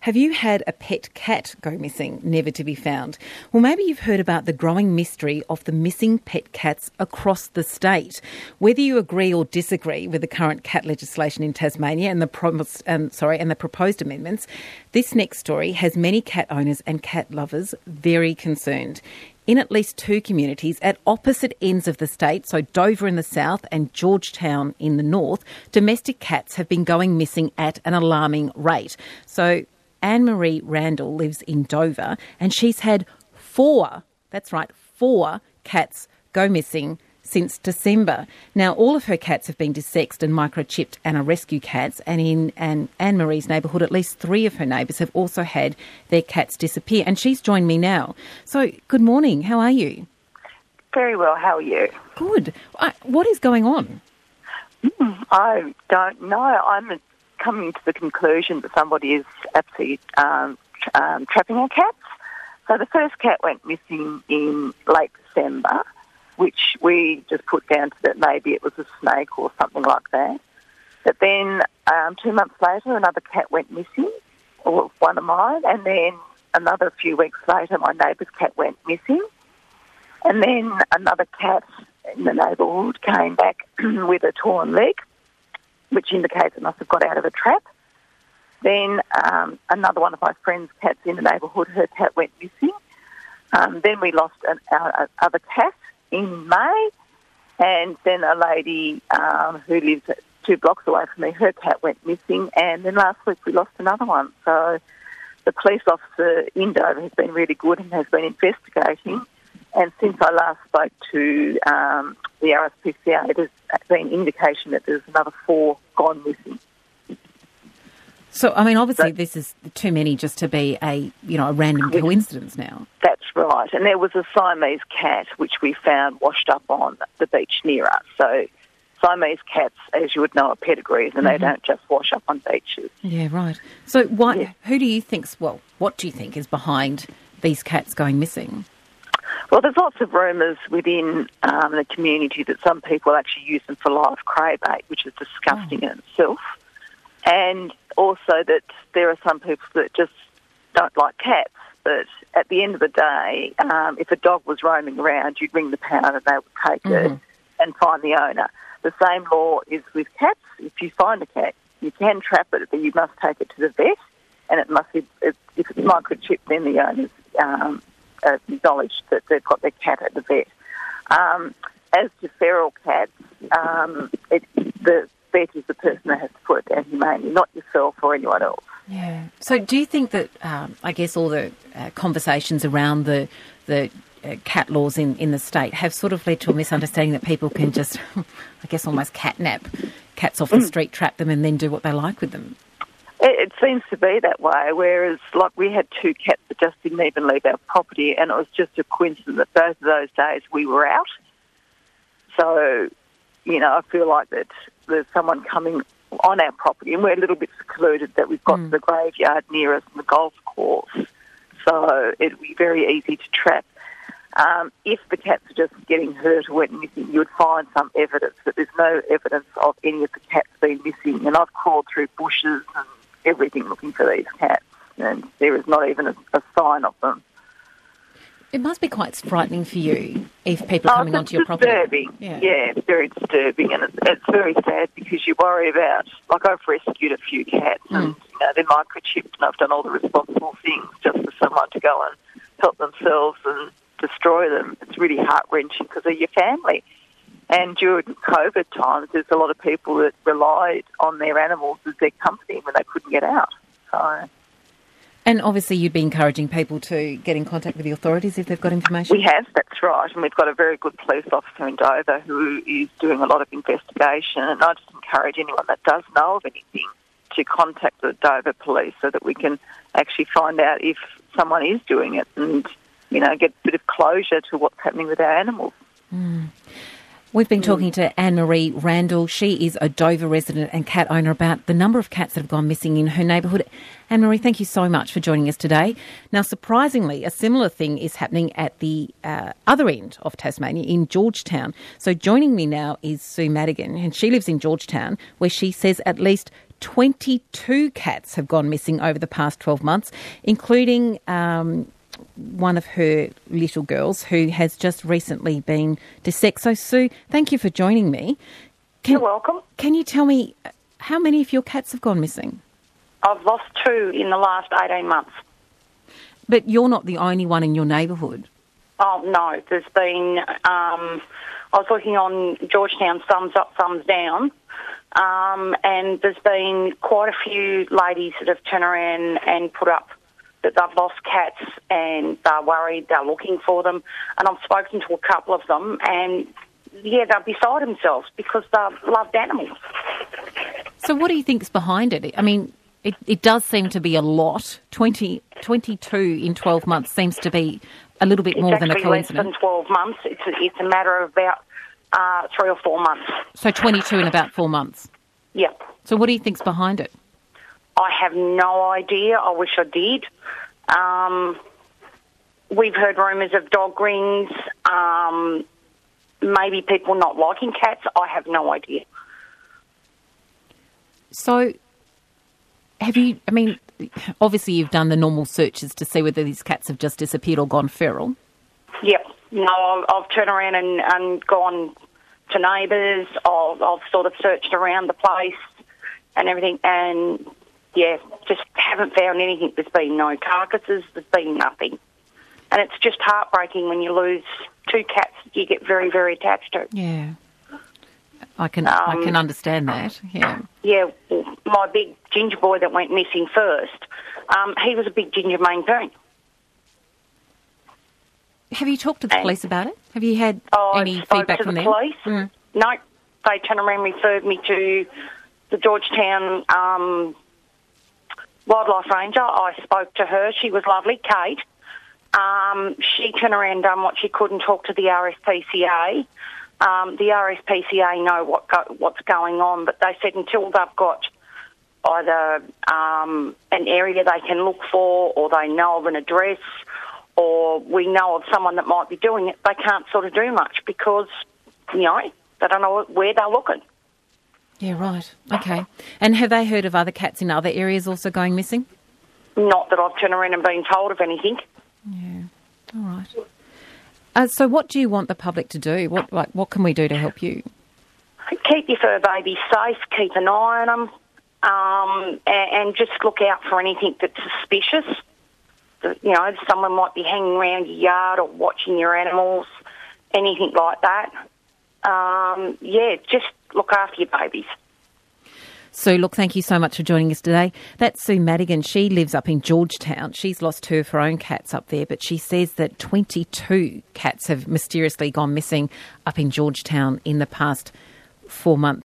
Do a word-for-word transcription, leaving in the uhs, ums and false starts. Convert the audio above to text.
Have you had a pet cat go missing, never to be found? Well, maybe you've heard about the growing mystery of the missing pet cats across the state. Whether you agree or disagree with the current cat legislation in Tasmania and the promised, um, sorry, and the proposed amendments, this next story has many cat owners and cat lovers very concerned. In at least two communities at opposite ends of the state, so Dover in the south and Georgetown in the north, domestic cats have been going missing at an alarming rate. So Anne-Marie Randall lives in Dover and she's had four, that's right, four cats go missing since December. Now, all of her cats have been desexed and microchipped and are rescue cats, and in Anne- Anne-Marie's neighbourhood, at least three of her neighbours have also had their cats disappear, and she's joined me now. So, good morning. How are you? Very well. How are you? Good. Uh, what is going on? Mm, I don't know. I'm coming to the conclusion that somebody is absolutely um, um, trapping our cats. So the first cat went missing in late December, which we just put down to that maybe it was a snake or something like that. But then um, two months later, another cat went missing, or one of mine, and then another few weeks later, my neighbour's cat went missing. And then another cat in the neighbourhood came back with a torn leg, which indicates it must have got out of a trap. Then um, another one of my friend's cats in the neighbourhood, her cat went missing. Um, then we lost an, our other cat in May, and then a lady um, who lives two blocks away from me, her cat went missing, and then last week we lost another one. So the police officer in Dover has been really good and has been investigating, and since I last spoke to um, the R S P C A, there's been indication that there's another four gone missing. So, I mean, obviously this is too many just to be a, you know, a random coincidence now. That's right. And there was a Siamese cat which we found washed up on the beach near us. So Siamese cats, as you would know, are pedigrees and mm-hmm. they don't just wash up on beaches. Yeah, right. So why, yeah. who do you think's, well, what do you think is behind these cats going missing? Well, there's lots of rumours within um, the community that some people actually use them for live craybait, which is disgusting oh. in itself. And also that there are some people that just don't like cats. But at the end of the day, um, if a dog was roaming around, you'd ring the pound and they would take mm-hmm. it and find the owner. The same law is with cats. If you find a cat, you can trap it, but you must take it to the vet, and it must be, if it's microchipped, then the owner's um, uh, acknowledged that they've got their cat at the vet. Um, as to feral cats, um, it, the vet is the person that has to put it down humanely, not yourself or anyone else. Yeah. So do you think that, um, I guess, all the uh, conversations around the the uh, cat laws in, in the state have sort of led to a misunderstanding that people can just, I guess, almost catnap cats off the mm. street, trap them and then do what they like with them? It, it seems to be that way, whereas like we had two cats that just didn't even leave our property, and it was just a coincidence that both of those days we were out. So, you know, I feel like that there's someone coming on our property, and we're a little bit secluded that we've got mm. the graveyard near us and the golf course, so it'd be very easy to trap. Um, if the cats are just getting hurt or went missing, you would find some evidence, but there's no evidence of any of the cats being missing. And I've crawled through bushes and everything looking for these cats, and there is not even a, a sign of them. It must be quite frightening for you if people are coming oh, onto your property. Disturbing. Yeah. yeah, it's very disturbing, and it's, it's very sad because you worry about, like I've rescued a few cats mm. and you know, they're microchipped, and I've done all the responsible things just for someone to go and help themselves and destroy them. It's really heart-wrenching because they're your family. And during COVID times, there's a lot of people that relied on their animals as their company when they couldn't get out. So... And obviously you'd be encouraging people to get in contact with the authorities if they've got information? We have, that's right. And we've got a very good police officer in Dover who is doing a lot of investigation. And I just encourage anyone that does know of anything to contact the Dover police so that we can actually find out if someone is doing it and, you know, get a bit of closure to what's happening with our animals. Mm. We've been talking to Anne-Marie Randall. She is a Dover resident and cat owner about the number of cats that have gone missing in her neighbourhood. Anne-Marie, thank you so much for joining us today. Now, surprisingly, a similar thing is happening at the uh, other end of Tasmania, in Georgetown. So joining me now is Sue Madigan, and she lives in Georgetown, where she says at least twenty-two cats have gone missing over the past twelve months, including um, one of her little girls who has just recently been dissected. So, Sue, thank you for joining me. Can, You're welcome. Can you tell me how many of your cats have gone missing? I've lost two in the last eighteen months. But you're not the only one in your neighbourhood. Oh, no. There's been... Um, I was looking on Georgetown thumbs up, thumbs down, um, and there's been quite a few ladies that have turned around and put up that they've lost cats and they're worried, they're looking for them. And I've spoken to a couple of them and, yeah, they're beside themselves because they loved animals. So what do you think's behind it? I mean, it, it does seem to be a lot. twenty, twenty-two in twelve months seems to be a little bit more it's than a coincidence. It's actually less than twelve months. It's a, it's a matter of about uh, three or four months. So twenty-two in about four months? Yep. So what do you think's behind it? I have no idea. I wish I did. Um, we've heard rumours of dog rings, um, maybe people not liking cats. I have no idea. So have you, I mean, obviously you've done the normal searches to see whether these cats have just disappeared or gone feral. Yep. No, I've, I've turned around and, and gone to neighbours. I've, I've sort of searched around the place and everything, and, yeah, just haven't found anything. There's been no carcasses. There's been nothing. And it's just heartbreaking when you lose two cats that you get very, very attached to. Yeah. I can Um, I can understand that, yeah. Yeah, well, my big ginger boy that went missing first, um, he was a big ginger Maine Coon. Have you talked to the And- police about it? Have you had Oh, any I spoke feedback to from the them? police. Mm. No, they turned around and referred me to the Georgetown um, Wildlife Ranger. I spoke to her. She was lovely, Kate. Um, she turned around and done what she could and talked to the R S P C A. Um, the R S P C A know what go, what's going on, but they said until they've got either um, an area they can look for or they know of an address or we know of someone that might be doing it, they can't sort of do much because, you know, they don't know where they're looking. Yeah, right. Okay. And have they heard of other cats in other areas also going missing? Not that I've turned around and been told of anything. Yeah. All right. Uh, so what do you want the public to do? What like what can we do to help you? Keep your fur babies safe, keep an eye on them, um, and, and just look out for anything that's suspicious. That, you know, someone might be hanging around your yard or watching your animals, anything like that. Um, yeah, just look after your babies. Sue, look, thank you so much for joining us today. That's Sue Madigan. She lives up in Georgetown. She's lost two of her own cats up there, but she says that twenty-two cats have mysteriously gone missing up in Georgetown in the past four months.